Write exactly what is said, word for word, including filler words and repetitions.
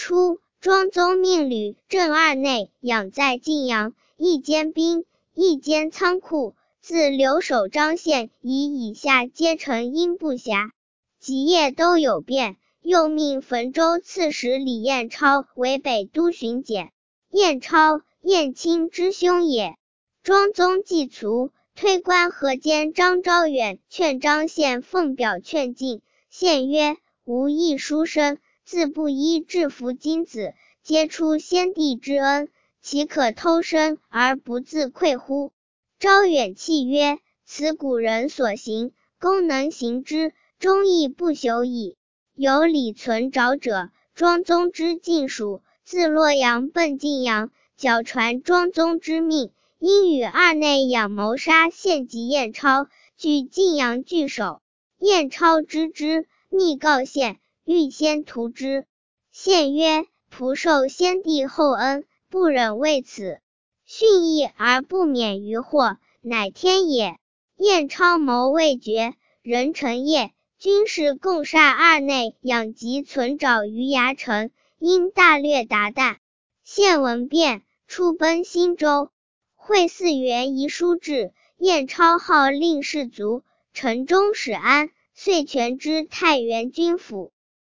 初，庄宗命吕正二内养在晋阳，一监兵，一监仓库，自留守张县以以下皆城阴部辖，几业都有变。又命汾州刺史李彦超为北都巡检。彦超，彦卿之兄也。庄宗既卒，推官河监张昭远劝张宪奉表劝进。宪曰：吾亦书生，自不依制服金子，皆出先帝之恩，岂可偷生而不自愧乎？昭远泣曰：此古人所行，公能行之，忠义不朽矣。有李存沼者，庄宗之近属，自洛阳奔晋阳，矫传庄宗之命，因与二内养谋杀献及彦超，据晋阳据守。彦超知之，密告献，欲先屠之。献曰：仆受先帝厚恩，不忍为此，训义而不免于祸，乃天也。彦超谋未决，人成夜，军士共杀二内养及存沼于崖城，因大略达旦。献闻变，出奔新州。会四元遗书至，彦超号令士卒，城中始安，遂权之太原军府。